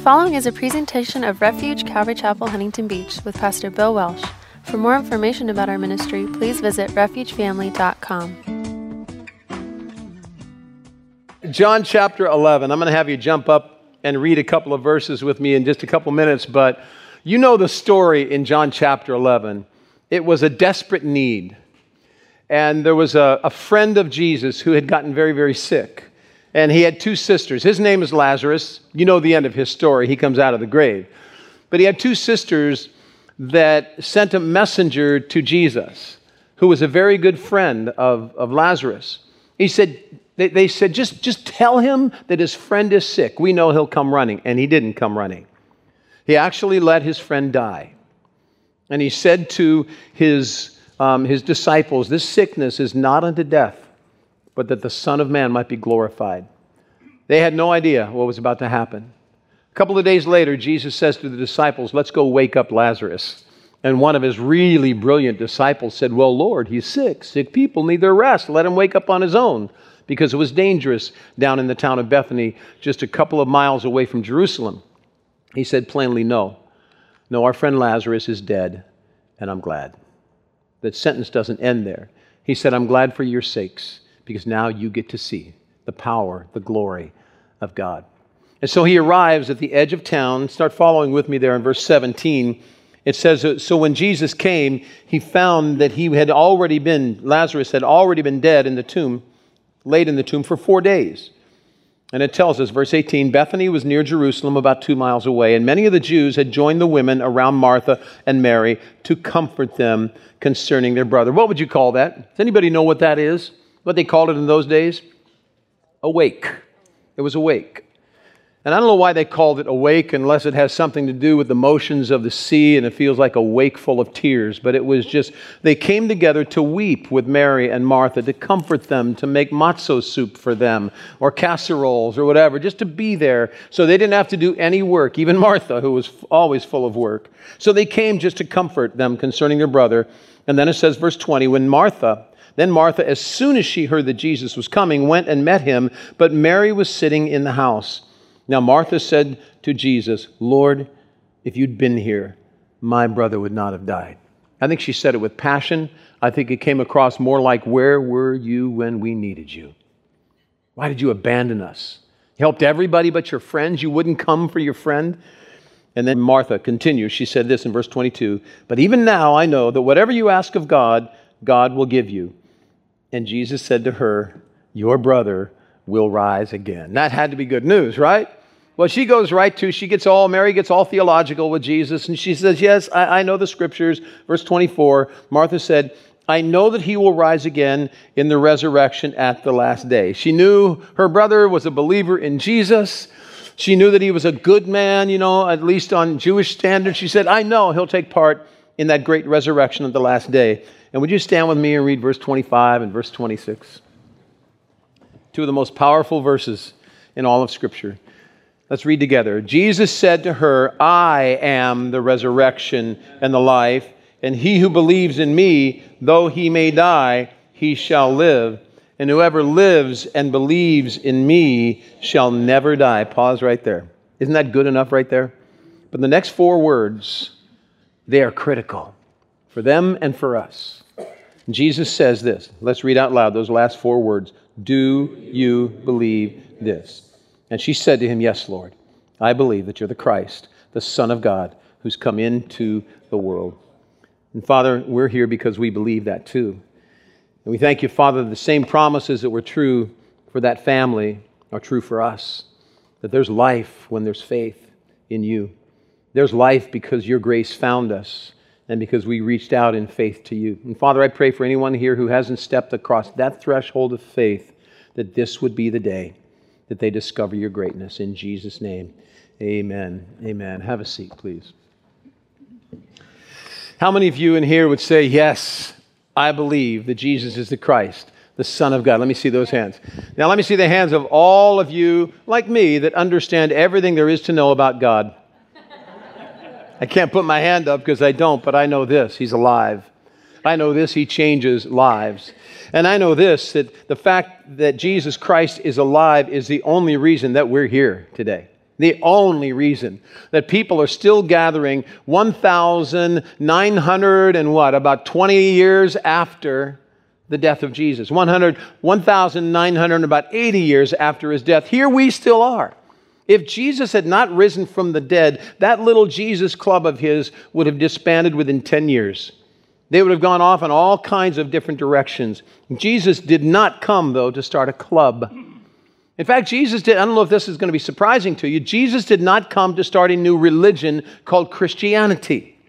following is a presentation of Refuge Calvary Chapel, Huntington Beach with Pastor Bill Welsh. For more information about our ministry, please visit refugefamily.com. John chapter 11. I'm going to have you jump up and read a couple of verses with me in just a couple minutes, but you know the story in John chapter 11. It was a desperate need. And there was a friend of Jesus who had gotten very, very sick. And he had two sisters. His name is Lazarus. You know the end of his story. He comes out of the grave. But he had two sisters that sent a messenger to Jesus, who was a very good friend of Lazarus. He said, they said, just tell him that his friend is sick. We know he'll come running. And he didn't come running. He actually let his friend die. And he said to his disciples, this sickness is not unto death, but that the Son of Man might be glorified. They had no idea what was about to happen. A couple of days later, Jesus says to the disciples, let's go wake up Lazarus. And one of his really brilliant disciples said, well, Lord, he's sick. Sick people need their rest. Let him wake up on his own. Because it was dangerous down in the town of Bethany, just a couple of miles away from Jerusalem. He said plainly, no, our friend Lazarus is dead, and I'm glad. That sentence doesn't end there. He said, I'm glad for your sakes, because now you get to see the power, the glory of God. And so he arrives at the edge of town. Start following with me there in verse 17. It says, so when Jesus came, he found that Lazarus had already been dead in the tomb, laid in the tomb for 4 days. And it tells us, verse 18, Bethany was near Jerusalem, about 2 miles away, and many of the Jews had joined the women around Martha and Mary to comfort them concerning their brother. What would you call that? Does anybody know what that is? What they called it in those days? A wake. It was a wake. And I don't know why they called it a wake unless it has something to do with the motions of the sea and it feels like a wake full of tears. But it was just, they came together to weep with Mary and Martha, to comfort them, to make matzo soup for them or casseroles or whatever, just to be there. So they didn't have to do any work, even Martha, who was always full of work. So they came just to comfort them concerning their brother. And then it says, verse 20, Then Martha, as soon as she heard that Jesus was coming, went and met him, but Mary was sitting in the house. Now Martha said to Jesus, Lord, if you'd been here, my brother would not have died. I think she said it with passion. I think it came across more like, where were you when we needed you? Why did you abandon us? You helped everybody but your friends. You wouldn't come for your friend. And then Martha continues. She said this in verse 22, but even now I know that whatever you ask of God, God will give you. And Jesus said to her, your brother will rise again. That had to be good news, right? Well, she gets all theological with Jesus, and she says, yes, I know the scriptures. Verse 24, Martha said, I know that he will rise again in the resurrection at the last day. She knew her brother was a believer in Jesus. She knew that he was a good man, at least on Jewish standards. She said, I know he'll take part in that great resurrection at the last day. And would you stand with me and read verse 25 and verse 26? Two of the most powerful verses in all of Scripture. Let's read together. Jesus said to her, I am the resurrection and the life, and he who believes in me, though he may die, he shall live. And whoever lives and believes in me shall never die. Pause right there. Isn't that good enough right there? But the next 4 words, they are critical for them and for us. Jesus says this. Let's read out loud those last 4 words. Do you believe this? And she said to him, yes, Lord, I believe that you're the Christ, the Son of God, who's come into the world. And Father, we're here because we believe that too. And we thank you, Father, that the same promises that were true for that family are true for us. That there's life when there's faith in you. There's life because your grace found us and because we reached out in faith to you. And Father, I pray for anyone here who hasn't stepped across that threshold of faith, that this would be the day that they discover your greatness. In Jesus' name, amen. Amen. Have a seat, please. How many of you in here would say, yes, I believe that Jesus is the Christ, the Son of God? Let me see those hands. Now let me see the hands of all of you, like me, that understand everything there is to know about God. I can't put my hand up because I don't, but I know this, He's alive. I know this, He changes lives. And I know this, that the fact that Jesus Christ is alive is the only reason that we're here today. The only reason that people are still gathering 1,900 and what, about 20 years after the death of Jesus. 1,900 about 80 years after his death. Here we still are. If Jesus had not risen from the dead, that little Jesus club of his would have disbanded within 10 years. They would have gone off in all kinds of different directions. Jesus did not come, though, to start a club. In fact, Jesus did, I don't know if this is going to be surprising to you, Jesus did not come to start a new religion called Christianity.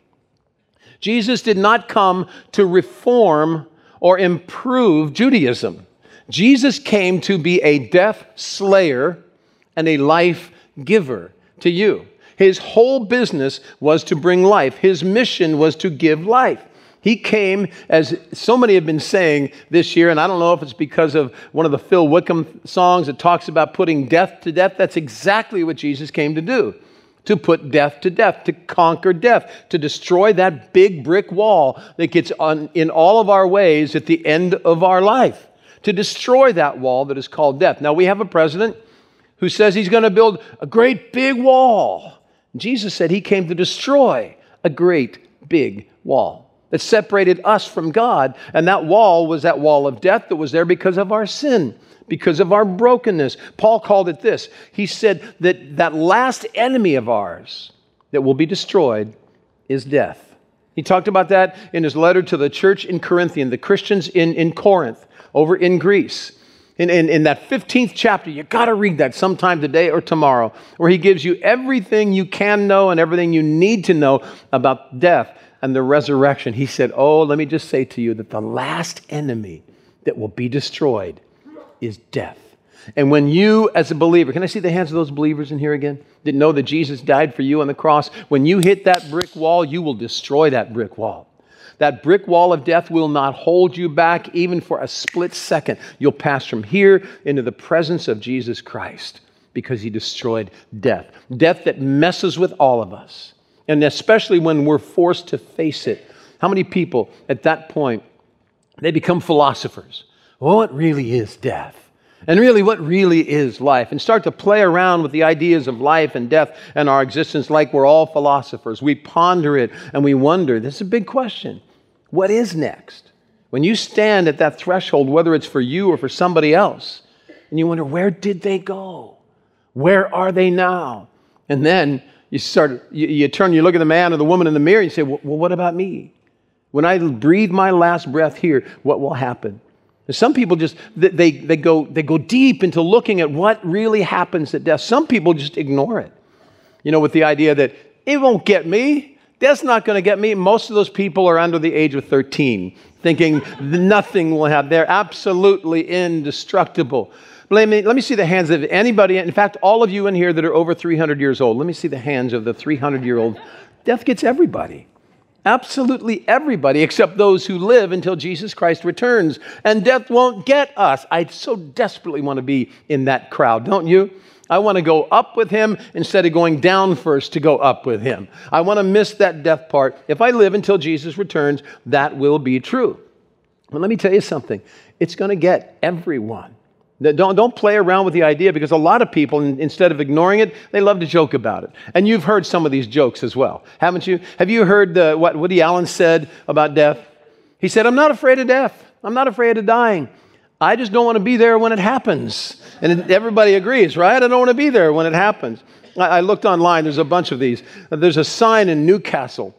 Jesus did not come to reform or improve Judaism. Jesus came to be a death slayer and a life giver to you. His whole business was to bring life. His mission was to give life. He came, as so many have been saying this year, and I don't know if it's because of one of the Phil Wickham songs that talks about putting death to death. That's exactly what Jesus came to do. To put death to death, to conquer death, to destroy that big brick wall that gets in all of our ways at the end of our life. To destroy that wall that is called death. Now, we have a president who says he's going to build a great big wall. Jesus said he came to destroy a great big wall that separated us from God. And that wall was that wall of death that was there because of our sin, because of our brokenness. Paul called it this. He said that last enemy of ours that will be destroyed is death. He talked about that in his letter to the church in Corinthian, the Christians in Corinth, over in Greece. In that 15th chapter, you got to read that sometime today or tomorrow, where he gives you everything you can know and everything you need to know about death and the resurrection. He said, oh, let me just say to you that the last enemy that will be destroyed is death. And when you, as a believer, can I see the hands of those believers in here again? That know that Jesus died for you on the cross. When you hit that brick wall, you will destroy that brick wall. That brick wall of death will not hold you back even for a split second. You'll pass from here into the presence of Jesus Christ because he destroyed death. Death that messes with all of us. And especially when we're forced to face it. How many people at that point, they become philosophers? Well, what really is death? And really, what really is life? And start to play around with the ideas of life and death and our existence like we're all philosophers. We ponder it and we wonder. This is a big question. What is next? When you stand at that threshold, whether it's for you or for somebody else, and you wonder, where did they go? Where are they now? And then you turn, you look at the man or the woman in the mirror and you say, well, what about me? When I breathe my last breath here, what will happen? And some people just, they go deep into looking at what really happens at death. Some people just ignore it. You know, with the idea that it won't get me. Death's not going to get me. Most of those people are under the age of 13, thinking nothing will happen. They're absolutely indestructible. Let me see the hands of anybody. In fact, all of you in here that are over 300 years old, let me see the hands of the 300-year-old. Death gets everybody. Absolutely everybody, except those who live until Jesus Christ returns. And death won't get us. I so desperately want to be in that crowd, don't you? I want to go up with him instead of going down first to go up with him. I want to miss that death part. If I live until Jesus returns, that will be true. But let me tell you something. It's going to get everyone. Don't play around with the idea, because a lot of people, instead of ignoring it, they love to joke about it. And you've heard some of these jokes as well, haven't you? Have you heard what Woody Allen said about death? He said, I'm not afraid of death. I'm not afraid of dying. I just don't want to be there when it happens. And everybody agrees, right? I don't want to be there when it happens. I looked online. There's a bunch of these. There's a sign in Newcastle,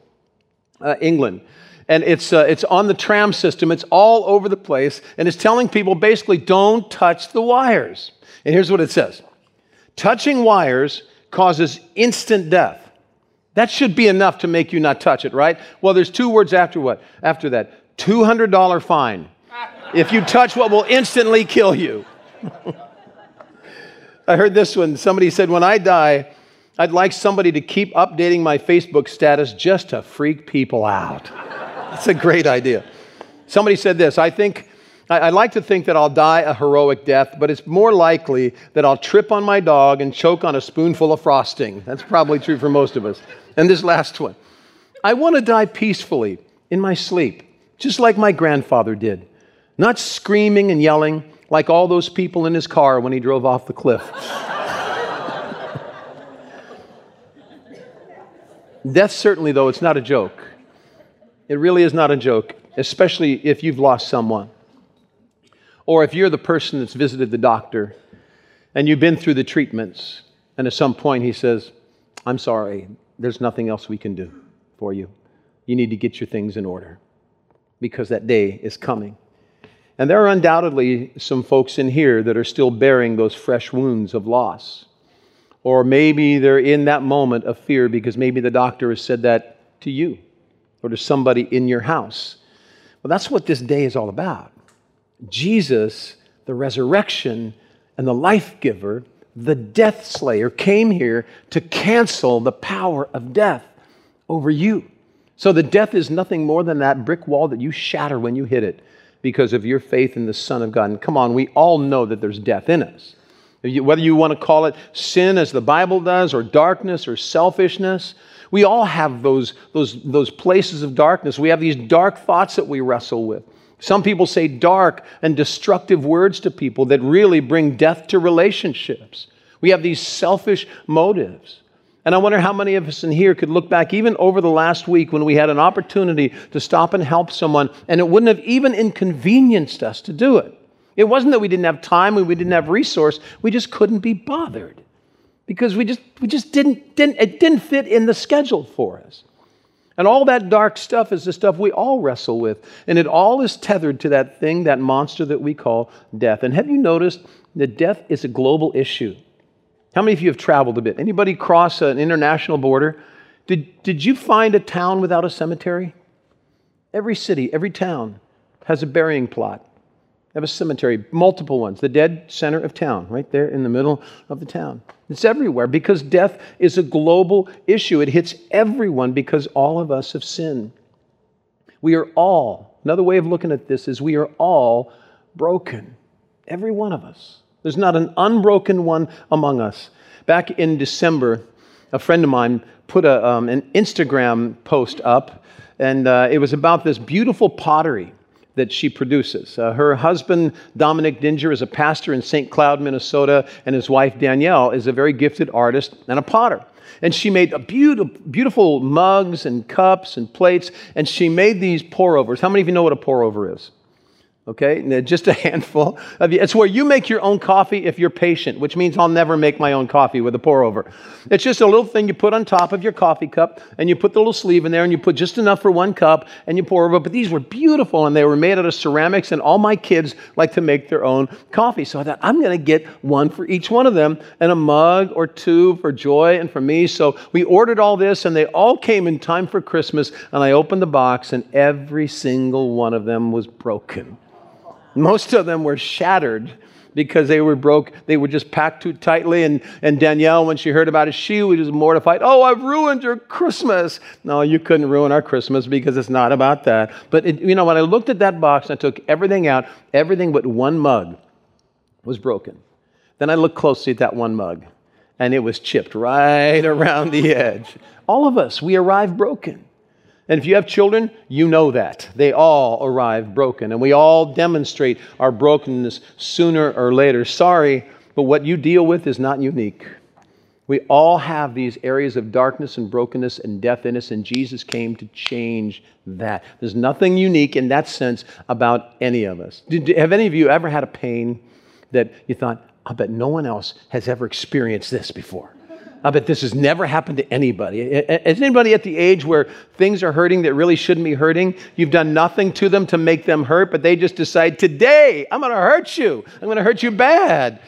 England. And it's on the tram system. It's all over the place. And it's telling people basically, don't touch the wires. And here's what it says. Touching wires causes instant death. That should be enough to make you not touch it, right? Well, there's two words after what? After that. $200 fine. If you touch what will instantly kill you. I heard this one. Somebody said, when I die, I'd like somebody to keep updating my Facebook status just to freak people out. That's a great idea. Somebody said this, I like to think that I'll die a heroic death, but it's more likely that I'll trip on my dog and choke on a spoonful of frosting. That's probably true for most of us. And this last one, I want to die peacefully in my sleep, just like my grandfather did, not screaming and yelling like all those people in his car when he drove off the cliff. Death, certainly, though, it's not a joke. It really is not a joke, especially if you've lost someone. Or if you're the person that's visited the doctor and you've been through the treatments, and at some point he says, I'm sorry, there's nothing else we can do for you. You need to get your things in order because that day is coming. And there are undoubtedly some folks in here that are still bearing those fresh wounds of loss. Or maybe they're in that moment of fear because maybe the doctor has said that to you or to somebody in your house. Well, that's what this day is all about. Jesus, the resurrection and the life giver, the death slayer, came here to cancel the power of death over you. So the death is nothing more than that brick wall that you shatter when you hit it because of your faith in the Son of God. And come on, we all know that there's death in us. Whether you want to call it sin as the Bible does, or darkness or selfishness, we all have those places of darkness. We have these dark thoughts that we wrestle with. Some people say dark and destructive words to people that really bring death to relationships. We have these selfish motives. And I wonder how many of us in here could look back even over the last week when we had an opportunity to stop and help someone, and it wouldn't have even inconvenienced us to do it. It wasn't that we didn't have time, we didn't have resource, we just couldn't be bothered because we just didn't fit in the schedule for us. And all that dark stuff is the stuff we all wrestle with, and it all is tethered to that thing, that monster that we call death. And have you noticed that death is a global issue? How many of you have traveled a bit? Anybody cross an international border? Did you find a town without a cemetery? Every city, every town has a burying plot. They have a cemetery, multiple ones. The dead center of town, right there in the middle of the town. It's everywhere because death is a global issue. It hits everyone because all of us have sinned. We are all, another way of looking at this is we are all broken. Every one of us. There's not an unbroken one among us. Back in December, a friend of mine put an Instagram post up, and it was about this beautiful pottery that she produces. Her husband, Dominic Dinger, is a pastor in St. Cloud, Minnesota, and his wife, Danielle, is a very gifted artist and a potter. And she made beautiful mugs and cups and plates, and she made these pour-overs. How many of you know what a pour-over is? Okay, just a handful of you. It's where you make your own coffee if you're patient, which means I'll never make my own coffee with a pour-over. It's just a little thing you put on top of your coffee cup, and you put the little sleeve in there, and you put just enough for one cup, and you pour over. But these were beautiful, and they were made out of ceramics, and all my kids like to make their own coffee. So I thought, I'm going to get one for each one of them, and a mug or two for Joy and for me. So we ordered all this, and they all came in time for Christmas, and I opened the box, and every single one of them was broken. Most of them were shattered because they were broke. They were just packed too tightly. And Danielle, when she heard about it, she was mortified. Oh, I've ruined your Christmas. No, you couldn't ruin our Christmas because it's not about that. But when I looked at that box, I took everything out. Everything but one mug was broken. Then I looked closely at that one mug, and it was chipped right around the edge. All of us, we arrive broken. And if you have children, you know that. They all arrive broken, and we all demonstrate our brokenness sooner or later. Sorry, but what you deal with is not unique. We all have these areas of darkness and brokenness and death in us, and Jesus came to change that. There's nothing unique in that sense about any of us. Have any of you ever had a pain that you thought, I bet no one else has ever experienced this before? I bet this has never happened to anybody. Is anybody at the age where things are hurting that really shouldn't be hurting? You've done nothing to them to make them hurt, but they just decide, today, I'm going to hurt you. I'm going to hurt you bad.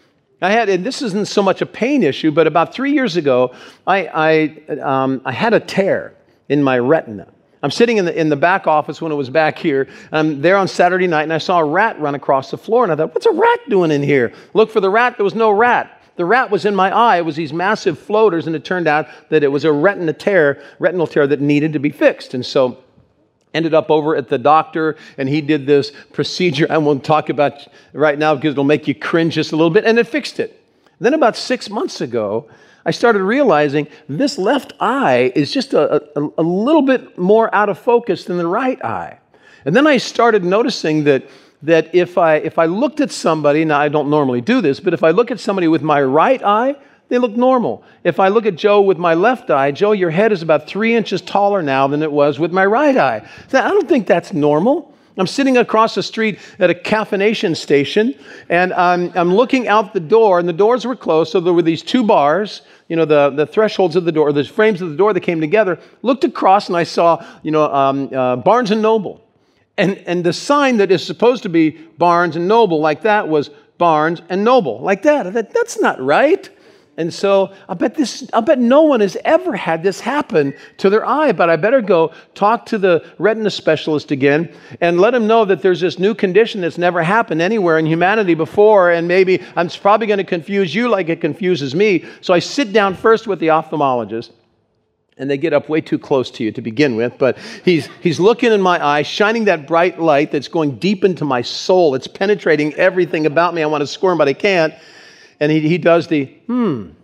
And this isn't so much a pain issue, but about 3 years ago, I had a tear in my retina. I'm sitting in the back office when it was back here, and I'm there on Saturday night, and I saw a rat run across the floor, and I thought, what's a rat doing in here? Looked for the rat, there was no rat. The rat was in my eye. It was these massive floaters, and it turned out that it was a retinal tear that needed to be fixed. And so ended up over at the doctor, and he did this procedure I won't talk about right now because it'll make you cringe just a little bit, and it fixed it. Then about 6 months ago, I started realizing this left eye is just a little bit more out of focus than the right eye. And then I started noticing that if I looked at somebody, now I don't normally do this, but if I look at somebody with my right eye, They look normal. If I look at Joe with my left eye, Joe, your head is about 3 inches taller now than it was with my right eye. So I don't think that's normal. I'm sitting across the street at a caffeination station, and I'm looking out the door, and the doors were closed, so there were these two bars, the thresholds of the door, the frames of the door that came together. Looked across, and I saw, Barnes & Noble. And the sign that is supposed to be Barnes & Noble like that was Barnes & Noble like that. I thought, that's not right. And so I bet no one has ever had this happen to their eye, but I better go talk to the retina specialist again and let him know that there's this new condition that's never happened anywhere in humanity before, and maybe it's probably going to confuse you like it confuses me. So I sit down first with the ophthalmologist, and they get up way too close to you to begin with, but he's looking in my eye, shining that bright light that's going deep into my soul. It's penetrating everything about me. I want to squirm, but I can't. And he does the, Then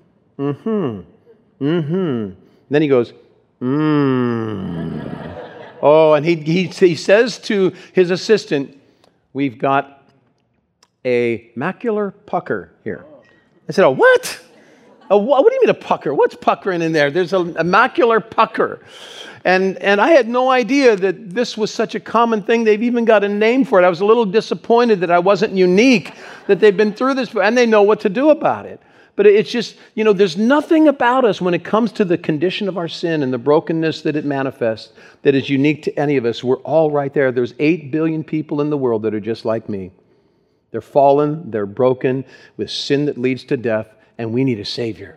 he goes, Oh, and he says to his assistant, we've got a macular pucker here. I said, what? What do you mean a pucker? What's puckering in there? There's a macular pucker. And I had no idea that this was such a common thing. They've even got a name for it. I was a little disappointed that I wasn't unique, that they've been through this, and they know what to do about it. But it's just, there's nothing about us when it comes to the condition of our sin and the brokenness that it manifests that is unique to any of us. We're all right there. There's 8 billion people in the world that are just like me. They're fallen, they're broken with sin that leads to death, and we need a Savior.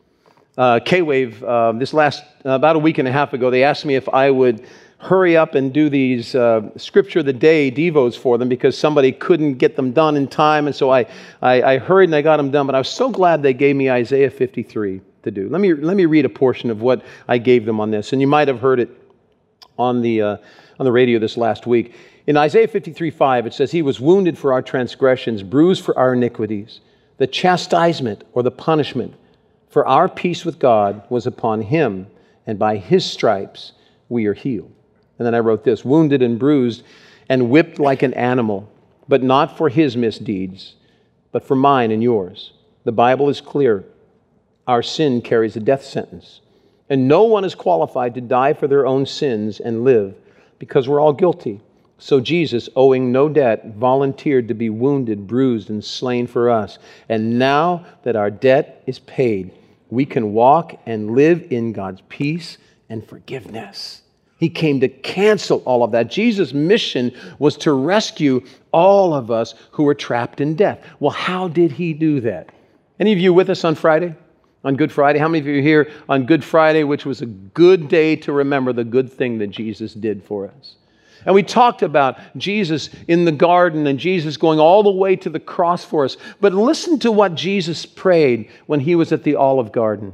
K-Wave, this last, about a week and a half ago, they asked me if I would hurry up and do these Scripture of the Day devos for them because somebody couldn't get them done in time. And so I hurried and I got them done. But I was so glad they gave me Isaiah 53 to do. Let me read a portion of what I gave them on this. And you might have heard it on the radio this last week. In Isaiah 53:5, it says, He was wounded for our transgressions, bruised for our iniquities. The chastisement or the punishment for our peace with God was upon Him, and by His stripes we are healed. And then I wrote this, wounded and bruised and whipped like an animal, but not for His misdeeds, but for mine and yours. The Bible is clear. Our sin carries a death sentence, and no one is qualified to die for their own sins and live because we're all guilty. So Jesus, owing no debt, volunteered to be wounded, bruised, and slain for us. And now that our debt is paid, we can walk and live in God's peace and forgiveness. He came to cancel all of that. Jesus' mission was to rescue all of us who were trapped in death. Well, how did He do that? Any of you with us on Friday? On Good Friday? How many of you are here on Good Friday, which was a good day to remember the good thing that Jesus did for us? And we talked about Jesus in the garden and Jesus going all the way to the cross for us. But listen to what Jesus prayed when He was at the Olive Garden.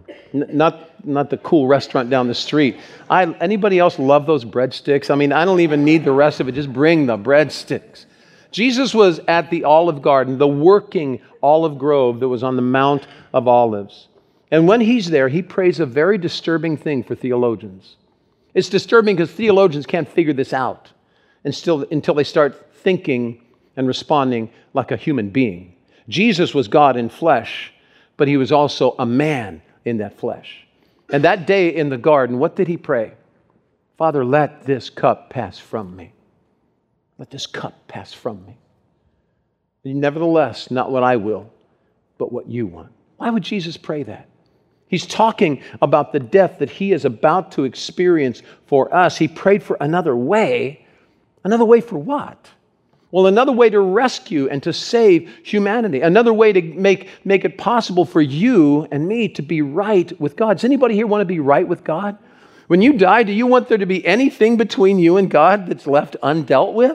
Not the cool restaurant down the street. Anybody else love those breadsticks? I mean, I don't even need the rest of it. Just bring the breadsticks. Jesus was at the Olive Garden, the working olive grove that was on the Mount of Olives. And when He's there, He prays a very disturbing thing for theologians. It's disturbing because theologians can't figure this out until they start thinking and responding like a human being. Jesus was God in flesh, but He was also a man in that flesh. And that day in the garden, what did He pray? Father, let this cup pass from me. Let this cup pass from me. Nevertheless, not what I will, but what you want. Why would Jesus pray that? He's talking about the death that He is about to experience for us. He prayed for another way. Another way for what? Well, another way to rescue and to save humanity. Another way to make it possible for you and me to be right with God. Does anybody here want to be right with God? When you die, do you want there to be anything between you and God that's left undealt with?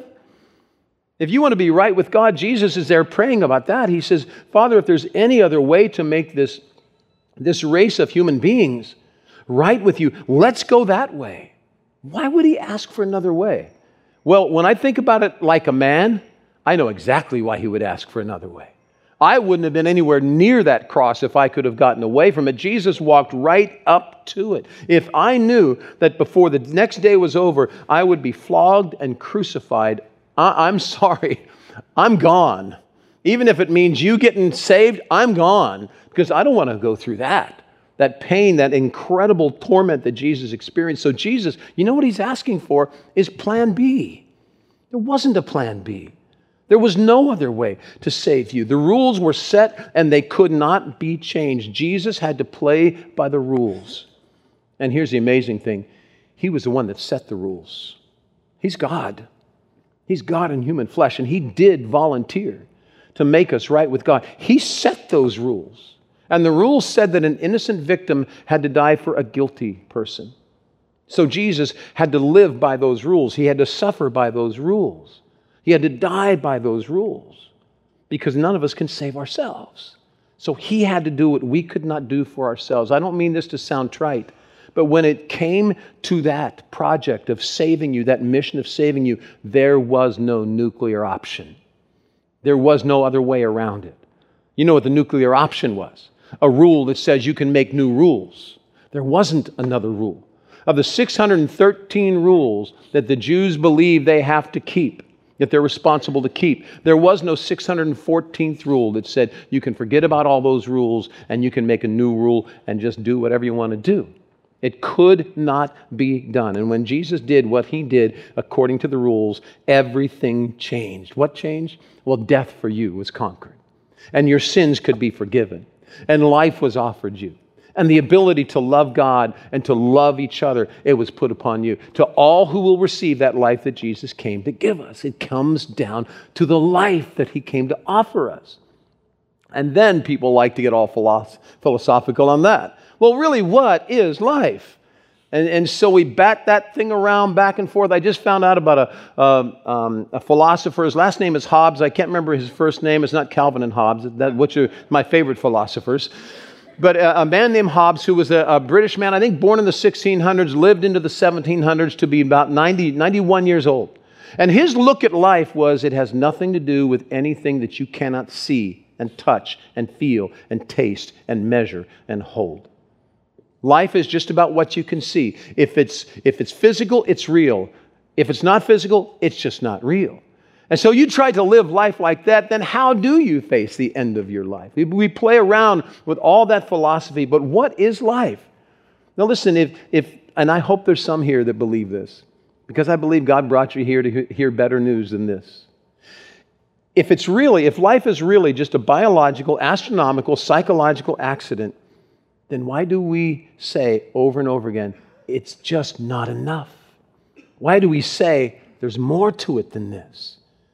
If you want to be right with God, Jesus is there praying about that. He says, Father, if there's any other way to make this race of human beings right with you, let's go that way. Why would He ask for another way? Well, when I think about it like a man, I know exactly why He would ask for another way. I wouldn't have been anywhere near that cross if I could have gotten away from it. Jesus walked right up to it. If I knew that before the next day was over, I would be flogged and crucified, I'm sorry, I'm gone. Even if it means you getting saved, I'm gone, because I don't want to go through that pain, that incredible torment that Jesus experienced. So Jesus, you know what he's asking for is plan B. There wasn't a plan B. There was no other way to save you. The rules were set and they could not be changed. Jesus had to play by the rules. And here's the amazing thing. He was the one that set the rules. He's God. He's God in human flesh, and he did volunteer to make us right with God. He set those rules. And the rules said that an innocent victim had to die for a guilty person. So Jesus had to live by those rules. He had to suffer by those rules. He had to die by those rules, because none of us can save ourselves. So he had to do what we could not do for ourselves. I don't mean this to sound trite, but when it came to that project of saving you, that mission of saving you, there was no nuclear option. There was no other way around it. You know what the nuclear option was? A rule that says you can make new rules. There wasn't another rule. Of the 613 rules that the Jews believe they have to keep, that they're responsible to keep, there was no 614th rule that said you can forget about all those rules and you can make a new rule and just do whatever you want to do. It could not be done. And when Jesus did what he did according to the rules, everything changed. What changed? Well, death for you was conquered, and your sins could be forgiven, and life was offered you. And the ability to love God and to love each other, it was put upon you. To all who will receive that life that Jesus came to give us. It comes down to the life that he came to offer us. And then people like to get all philosophical on that. Well, really, what is life? And so we bat that thing around back and forth. I just found out about a philosopher. His last name is Hobbes. I can't remember his first name. It's not Calvin and Hobbes, which are my favorite philosophers. But a man named Hobbes, who was a British man, I think born in the 1600s, lived into the 1700s to be about 91 years old. And his look at life was, it has nothing to do with anything that you cannot see and touch and feel and taste and measure and hold. Life is just about what you can see. If it's physical, it's real. If it's not physical, it's just not real. And so you try to live life like that, then how do you face the end of your life? We play around with all that philosophy, but what is life? Now listen, and I hope there's some here that believe this, because I believe God brought you here to hear better news than this. If life is really just a biological, astronomical, psychological accident, then why do we say over and over again, it's just not enough? Why do we say there's more to it than this?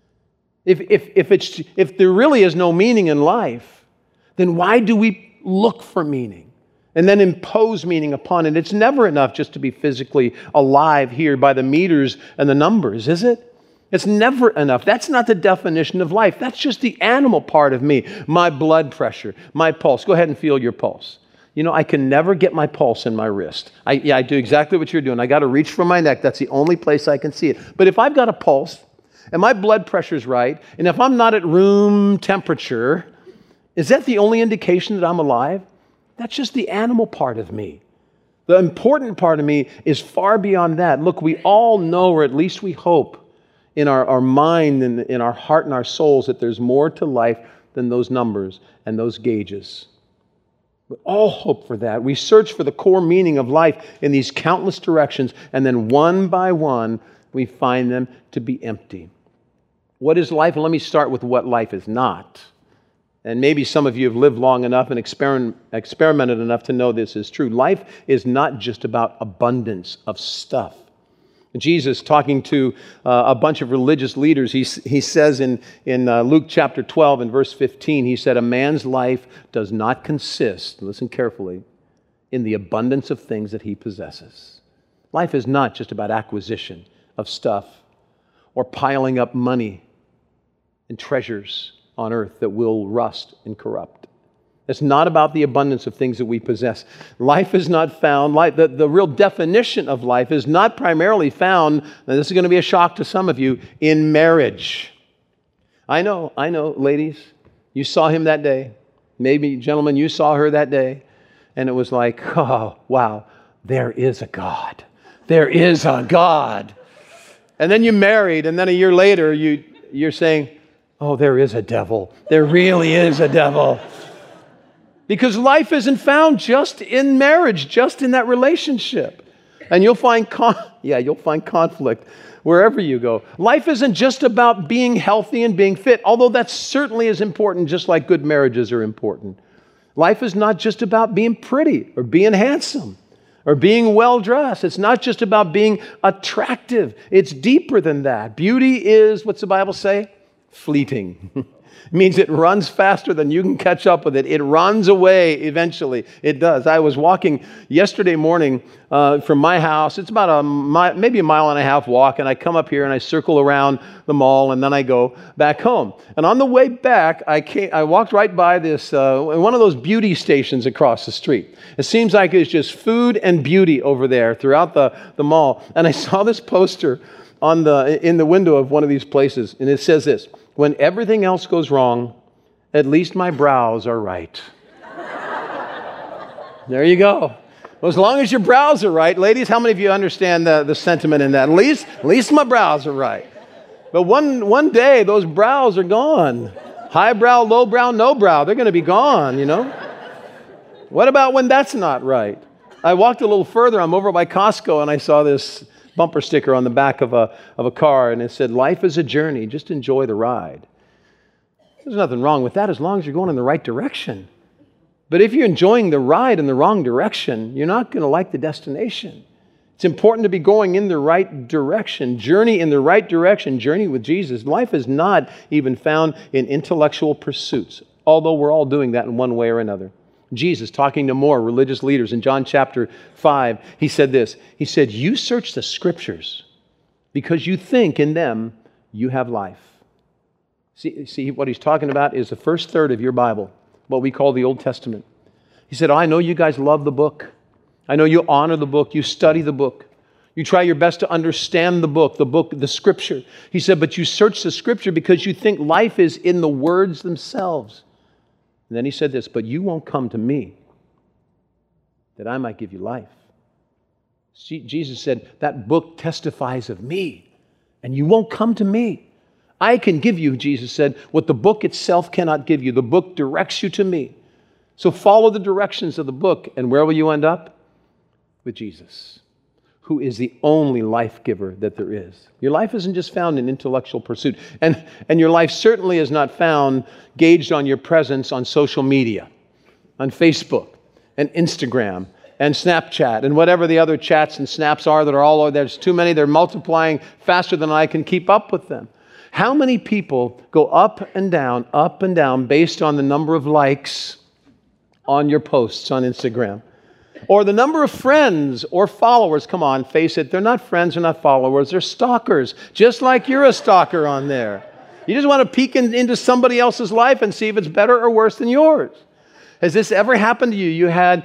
If there really is no meaning in life, then why do we look for meaning and then impose meaning upon it? It's never enough just to be physically alive here by the meters and the numbers, is it? It's never enough. That's not the definition of life. That's just the animal part of me. My blood pressure, my pulse. Go ahead and feel your pulse. You know, I can never get my pulse in my wrist. I do exactly what you're doing. I got to reach for my neck. That's the only place I can see it. But if I've got a pulse, and my blood pressure's right, and if I'm not at room temperature, is that the only indication that I'm alive? That's just the animal part of me. The important part of me is far beyond that. Look, we all know, or at least we hope in our mind and in our heart and our souls, that there's more to life than those numbers and those gauges. We all hope for that. We search for the core meaning of life in these countless directions, and then one by one, we find them to be empty. What is life? Well, let me start with what life is not. And maybe some of you have lived long enough and experimented enough to know this is true. Life is not just about abundance of stuff. Jesus, talking to a bunch of religious leaders, he says in Luke chapter 12 and verse 15, he said, a man's life does not consist, listen carefully, in the abundance of things that he possesses. Life is not just about acquisition of stuff or piling up money and treasures on earth that will rust and corrupt. It's not about the abundance of things that we possess. Life is not found, the real definition of life is not primarily found, and this is going to be a shock to some of you, in marriage. I know, ladies, you saw him that day. Maybe, gentlemen, you saw her that day, and it was like, oh, wow, there is a God. There is a God. And then you married, and then a year later, you're saying, Oh, there is a devil. There really is a devil. Because life isn't found just in marriage, just in that relationship. And you'll find conflict wherever you go. Life isn't just about being healthy and being fit, although that certainly is important, just like good marriages are important. Life is not just about being pretty or being handsome or being well-dressed. It's not just about being attractive. It's deeper than that. Beauty is, what's the Bible say? Fleeting. It means it runs faster than you can catch up with it. It runs away eventually. It does. I was walking yesterday morning from my house. It's about maybe a mile and a half walk, and I come up here and I circle around the mall, and then I go back home. And on the way back, I walked right by this one of those beauty stations across the street. It seems like it's just food and beauty over there throughout the mall. And I saw this poster in the window of one of these places, and it says this: "When everything else goes wrong, at least my brows are right." There you go. Well, as long as your brows are right, ladies, how many of you understand the sentiment in that? At least my brows are right. But one day, those brows are gone. High brow, low brow, no brow. They're going to be gone, you know. What about when that's not right? I walked a little further. I'm over by Costco, and I saw this bumper sticker on the back of a car, and it said, "Life is a journey. Just enjoy the ride." There's nothing wrong with that as long as you're going in the right direction. But if you're enjoying the ride in the wrong direction, you're not going to like the destination. It's important to be going in the right direction. Journey in the right direction. Journey with Jesus. Life is not even found in intellectual pursuits, although we're all doing that in one way or another. Jesus, talking to more religious leaders in John chapter 5, he said this. He said, "You search the Scriptures because you think in them you have life." See, what he's talking about is the first third of your Bible, what we call the Old Testament. He said, "I know you guys love the book. I know you honor the book. You study the book. You try your best to understand the book, the Scripture." He said, "But you search the Scripture because you think life is in the words themselves." And then he said this, "But you won't come to me that I might give you life." See, Jesus said, that book testifies of me, and you won't come to me. I can give you, Jesus said, what the book itself cannot give you. The book directs you to me. So follow the directions of the book, and where will you end up? With Jesus, who is the only life giver that there is. Your life isn't just found in intellectual pursuit. And your life certainly is not found gauged on your presence on social media, on Facebook and Instagram and Snapchat and whatever the other chats and snaps are that are all over. There's too many. They're multiplying faster than I can keep up with them. How many people go up and down based on the number of likes on your posts on Instagram? Or the number of friends or followers. Come on, face it. They're not friends, they're not followers. They're stalkers, just like you're a stalker on there. You just want to peek into somebody else's life and see if it's better or worse than yours. Has this ever happened to you? You had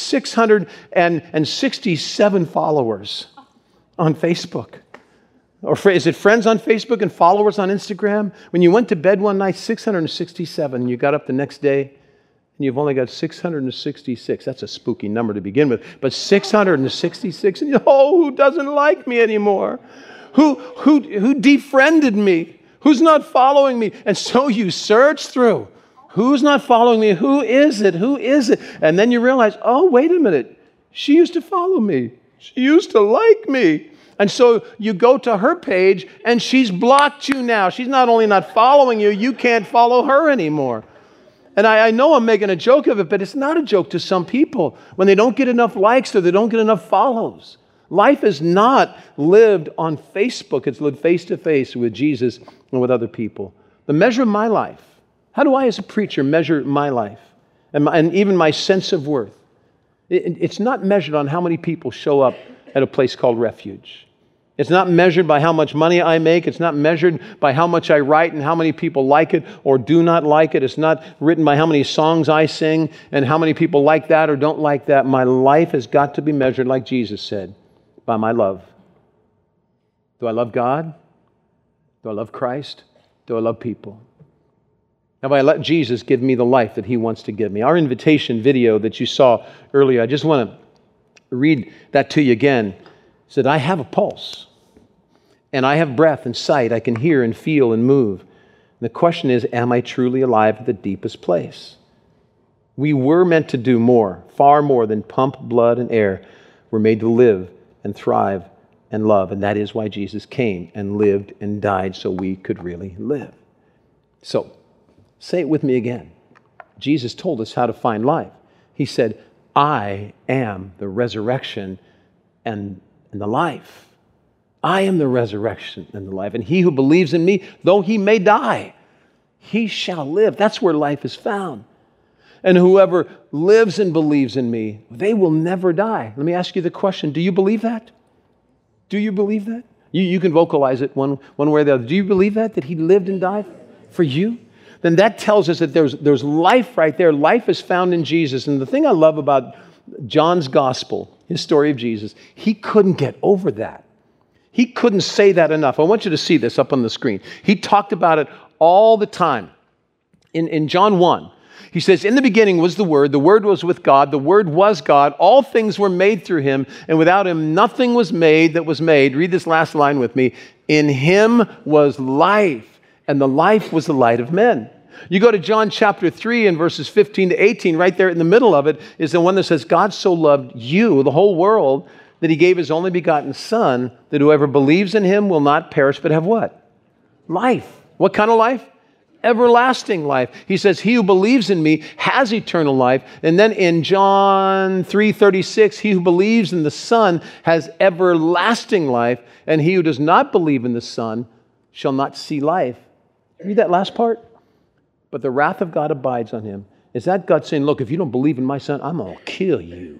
667 followers on Facebook. Or is it friends on Facebook and followers on Instagram? When you went to bed one night, 667, and you got up the next day, and you've only got 666. That's a spooky number to begin with. But 666, and who doesn't like me anymore? Who defriended me? Who's not following me? And so you search through. Who's not following me? Who is it? Who is it? And then you realize, oh, wait a minute. She used to follow me. She used to like me. And so you go to her page, and she's blocked you now. She's not only not following you, you can't follow her anymore. And I know I'm making a joke of it, but it's not a joke to some people when they don't get enough likes or they don't get enough follows. Life is not lived on Facebook. It's lived face-to-face with Jesus and with other people. The measure of my life, how do I as a preacher measure my life and even my sense of worth? It's not measured on how many people show up at a place called Refuge. It's not measured by how much money I make. It's not measured by how much I write and how many people like it or do not like it. It's not written by how many songs I sing and how many people like that or don't like that. My life has got to be measured, like Jesus said, by my love. Do I love God? Do I love Christ? Do I love people? Have I let Jesus give me the life that He wants to give me? Our invitation video that you saw earlier, I just want to read that to you again. It said, "I have a pulse, and I have breath and sight. I can hear and feel and move. And the question is, am I truly alive at the deepest place? We were meant to do more, far more than pump blood and air. We're made to live and thrive and love. And that is why Jesus came and lived and died, so we could really live. So, say it with me again. Jesus told us how to find life. He said, I am the resurrection and the life. I am the resurrection and the life. And he who believes in me, though he may die, he shall live. That's where life is found. And whoever lives and believes in me, they will never die. Let me ask you the question, do you believe that? Do you believe that? You can vocalize it one way or the other. Do you believe that he lived and died for you? Then that tells us that there's life right there. Life is found in Jesus. And the thing I love about John's gospel, his story of Jesus, he couldn't get over that. He couldn't say that enough. I want you to see this up on the screen. He talked about it all the time. In John 1, he says, in the beginning was the Word was with God, the Word was God, all things were made through him, and without him nothing was made that was made. Read this last line with me. In him was life, and the life was the light of men. You go to John chapter 3 and verses 15 to 18, right there in the middle of it is the one that says, God so loved you, the whole world, that he gave his only begotten Son, that whoever believes in him will not perish but have what? Life. What kind of life? Everlasting life. He says, he who believes in me has eternal life. And then in John 3:36, he who believes in the Son has everlasting life, and he who does not believe in the Son shall not see life. Read that last part. But the wrath of God abides on him. Is that God saying, look, if you don't believe in my Son, I'm going to kill you?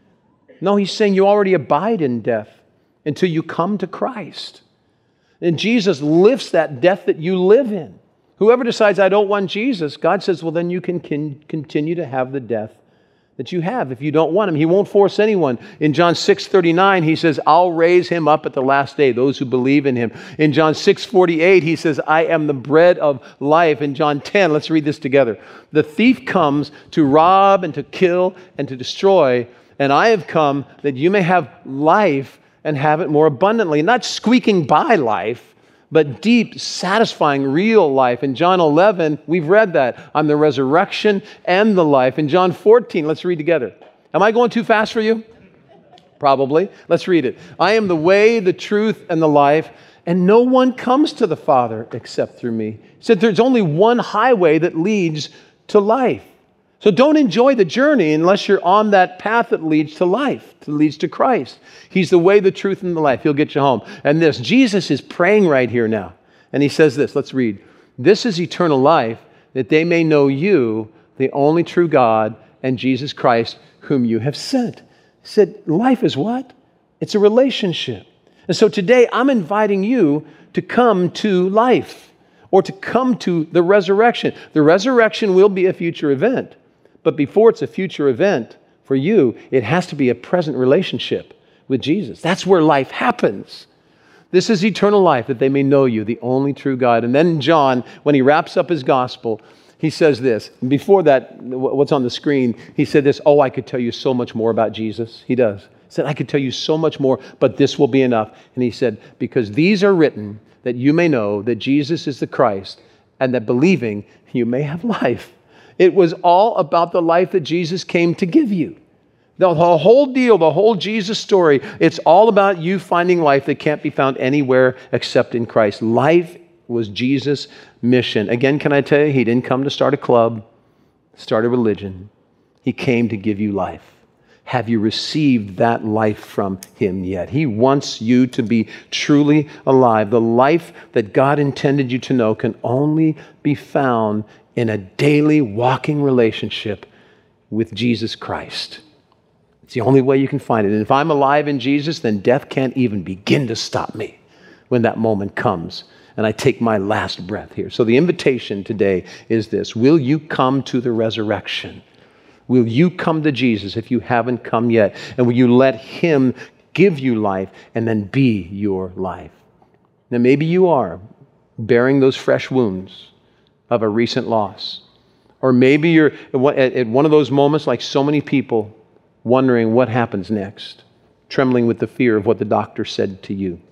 No, he's saying you already abide in death until you come to Christ. And Jesus lifts that death that you live in. Whoever decides, I don't want Jesus, God says, well, then you can continue to have the death that you have if you don't want him. He won't force anyone. In John 6:39, he says, I'll raise him up at the last day, those who believe in him. In John 6:48, he says, I am the bread of life. In John 10, let's read this together. The thief comes to rob and to kill and to destroy, and I have come that you may have life and have it more abundantly. Not squeaking by life, but deep, satisfying, real life. In John 11, we've read that. I'm the resurrection and the life. In John 14, let's read together. Am I going too fast for you? Probably. Let's read it. I am the way, the truth, and the life, and no one comes to the Father except through me. He said there's only one highway that leads to life. So don't enjoy the journey unless you're on that path that leads to life, that leads to Christ. He's the way, the truth, and the life. He'll get you home. And this, Jesus is praying right here now. And he says this, let's read. This is eternal life, that they may know you, the only true God, and Jesus Christ, whom you have sent. He said, life is what? It's a relationship. And so today I'm inviting you to come to life, or to come to the resurrection. The resurrection will be a future event. But before it's a future event for you, it has to be a present relationship with Jesus. That's where life happens. This is eternal life, that they may know you, the only true God. And then John, when he wraps up his gospel, he says this. Before that, what's on the screen, he said this, I could tell you so much more about Jesus. He does. He said, I could tell you so much more, but this will be enough. And he said, because these are written that you may know that Jesus is the Christ, and that believing you may have life. It was all about the life that Jesus came to give you. The whole deal, the whole Jesus story, it's all about you finding life that can't be found anywhere except in Christ. Life was Jesus' mission. Again, can I tell you, he didn't come to start a club, start a religion. He came to give you life. Have you received that life from him yet? He wants you to be truly alive. The life that God intended you to know can only be found in a daily walking relationship with Jesus Christ. It's the only way you can find it. And if I'm alive in Jesus, then death can't even begin to stop me when that moment comes and I take my last breath here. So the invitation today is this. Will you come to the resurrection? Will you come to Jesus if you haven't come yet? And will you let him give you life and then be your life? Now maybe you are bearing those fresh wounds of a recent loss. Or maybe you're at one of those moments, like so many people, wondering what happens next, trembling with the fear of what the doctor said to you.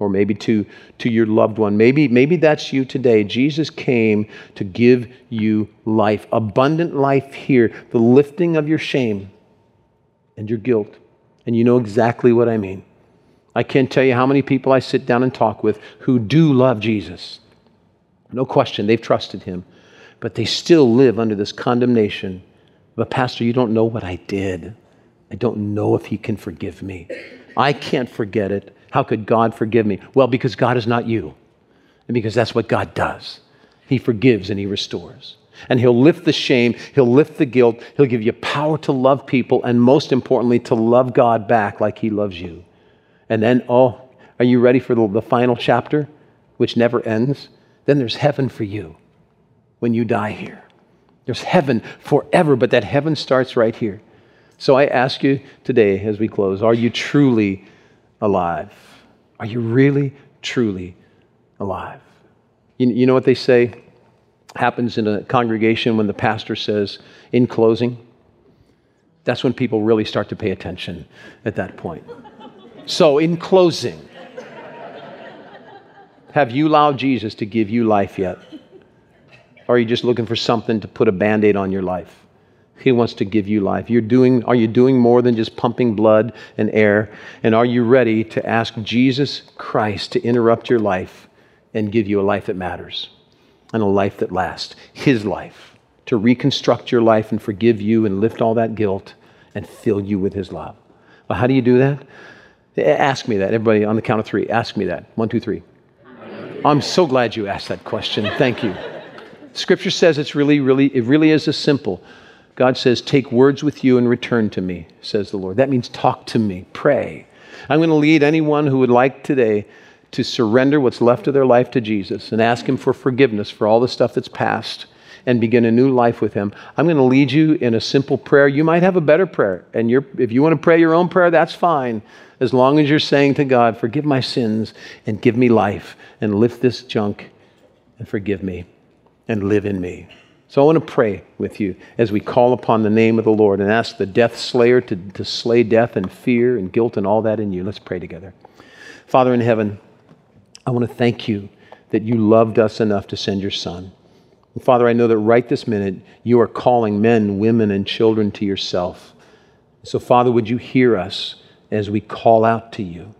or maybe to your loved one. Maybe that's you today. Jesus came to give you life, abundant life here, the lifting of your shame and your guilt. And you know exactly what I mean. I can't tell you how many people I sit down and talk with who do love Jesus. No question, they've trusted him. But they still live under this condemnation. But Pastor, you don't know what I did. I don't know if he can forgive me. I can't forget it. How could God forgive me? Well, because God is not you. And because that's what God does. He forgives and he restores. And he'll lift the shame, he'll lift the guilt, he'll give you power to love people, and most importantly, to love God back like he loves you. And then, are you ready for the final chapter, which never ends? Then there's heaven for you when you die here. There's heaven forever, but that heaven starts right here. So I ask you today as we close, are you truly alive? Are you really, truly alive? You know what they say happens in a congregation when the pastor says, in closing? That's when people really start to pay attention at that point. So in closing, have you allowed Jesus to give you life yet? Or are you just looking for something to put a Band-Aid on your life? He wants to give you life. Are you doing more than just pumping blood and air? And are you ready to ask Jesus Christ to interrupt your life and give you a life that matters and a life that lasts? His life, to reconstruct your life and forgive you and lift all that guilt and fill you with his love. Well, how do you do that? Ask me that. Everybody on the count of three, ask me that. 1, 2, 3. I'm so glad you asked that question. Thank you. Scripture says it really is as simple. God says, take words with you and return to me, says the Lord. That means talk to me, pray. I'm going to lead anyone who would like today to surrender what's left of their life to Jesus and ask him for forgiveness for all the stuff that's past and begin a new life with him. I'm going to lead you in a simple prayer. You might have a better prayer. And if you want to pray your own prayer, that's fine. As long as you're saying to God, forgive my sins and give me life and lift this junk and forgive me and live in me. So I want to pray with you as we call upon the name of the Lord and ask the death slayer to slay death and fear and guilt and all that in you. Let's pray together. Father in heaven, I want to thank you that you loved us enough to send your Son. And Father, I know that right this minute you are calling men, women, and children to yourself. So Father, would you hear us as we call out to you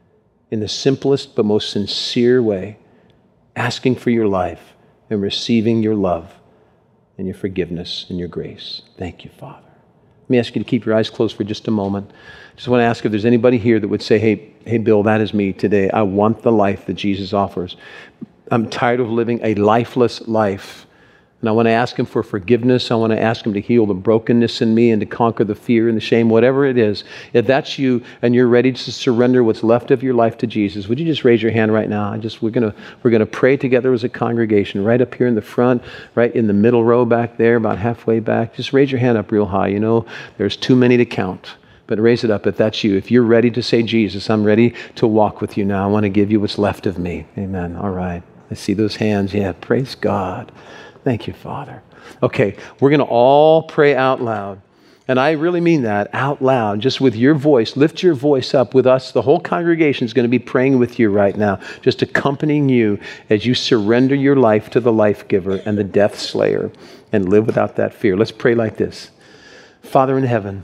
in the simplest but most sincere way, asking for your life and receiving your love and your forgiveness and your grace. Thank you, Father. Let me ask you to keep your eyes closed for just a moment. I just want to ask if there's anybody here that would say, hey, Bill, that is me today. I want the life that Jesus offers. I'm tired of living a lifeless life. And I want to ask him for forgiveness. I want to ask him to heal the brokenness in me and to conquer the fear and the shame, whatever it is. If that's you and you're ready to surrender what's left of your life to Jesus, would you just raise your hand right now? We're gonna pray together as a congregation, right up here in the front, right in the middle row back there, about halfway back. Just raise your hand up real high. You know, there's too many to count. But raise it up if that's you. If you're ready to say, Jesus, I'm ready to walk with you now. I want to give you what's left of me. Amen. All right. I see those hands. Yeah, praise God. Thank you, Father. Okay, we're going to all pray out loud. And I really mean that, out loud, just with your voice. Lift your voice up with us. The whole congregation is going to be praying with you right now, just accompanying you as you surrender your life to the life giver and the death slayer and live without that fear. Let's pray like this. Father in heaven,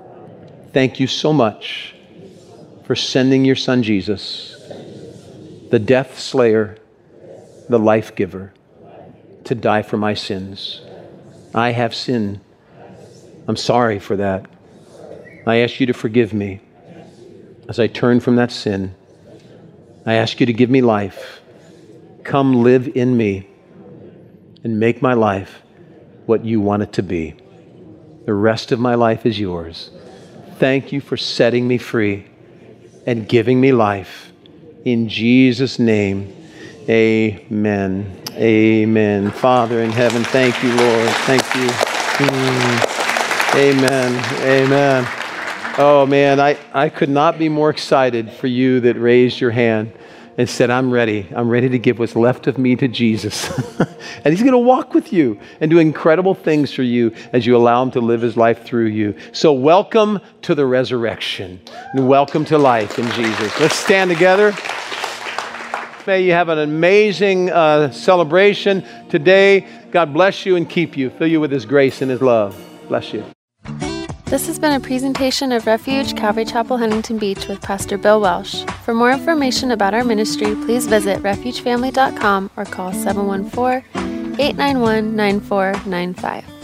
thank you so much for sending your Son Jesus, the death slayer, the life giver, to die for my sins. I have sinned. I'm sorry for that. I ask you to forgive me as I turn from that sin. I ask you to give me life. Come live in me and make my life what you want it to be. The rest of my life is yours. Thank you for setting me free and giving me life. In Jesus' name, amen. Amen. Father in heaven, thank you, Lord. Thank you. Amen. Amen. Oh, man, I could not be more excited for you that raised your hand and said, I'm ready. I'm ready to give what's left of me to Jesus. And he's going to walk with you and do incredible things for you as you allow him to live his life through you. So welcome to the resurrection and welcome to life in Jesus. Let's stand together. May you have an amazing celebration today. God bless you and keep you, fill you with His grace and His love. Bless you. This has been a presentation of Refuge Calvary Chapel, Huntington Beach with Pastor Bill Welsh. For more information about our ministry, please visit refugefamily.com or call 714-891-9495.